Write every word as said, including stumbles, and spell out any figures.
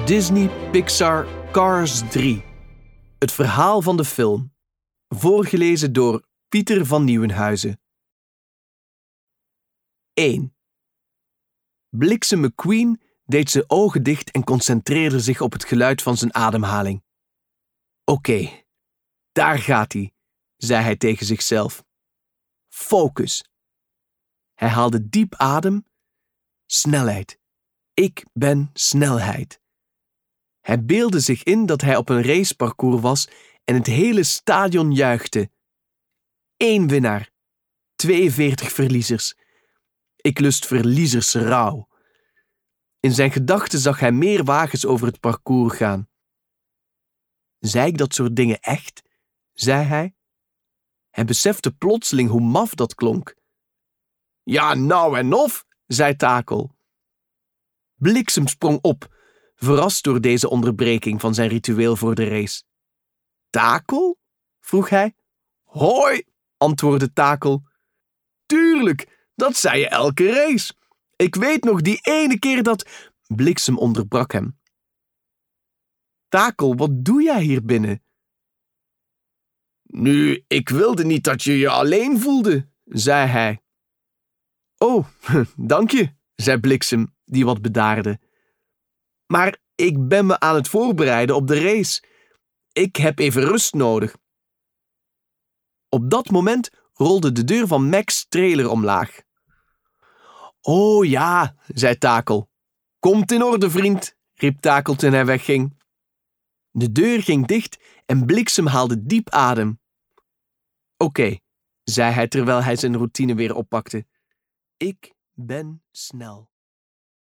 Disney Pixar Cars drie. Het verhaal van de film. Voorgelezen door Pieter van Nieuwenhuizen. één. Bliksem McQueen deed zijn ogen dicht en concentreerde zich op het geluid van zijn ademhaling. Oké, okay, daar gaat hij, zei hij tegen zichzelf. Focus. Hij haalde diep adem. Snelheid. Ik ben snelheid. Hij beeldde zich in dat hij op een raceparcours was en het hele stadion juichte. Eén winnaar. Tweeënveertig verliezers. Ik lust verliezersrouw. In zijn gedachten zag hij meer wagens over het parcours gaan. Zei ik dat soort dingen echt? Zei hij. Hij besefte plotseling hoe maf dat klonk. Ja, nou en of, zei Takel. Bliksem sprong op, verrast door deze onderbreking van zijn ritueel voor de race. Takel? Vroeg hij. Hoi, antwoordde Takel. Tuurlijk, dat zei je elke race. Ik weet nog die ene keer dat... Bliksem onderbrak hem. Takel, wat doe jij hier binnen? Nu, ik wilde niet dat je je alleen voelde, zei hij. Oh, dank je, zei Bliksem, die wat bedaarde. Maar ik ben me aan het voorbereiden op de race. Ik heb even rust nodig. Op dat moment rolde de deur van Max' trailer omlaag. Oh ja, zei Takel. Komt in orde, vriend, riep Takel toen hij wegging. De deur ging dicht en Bliksem haalde diep adem. Oké, okay, zei hij terwijl hij zijn routine weer oppakte. Ik ben snel.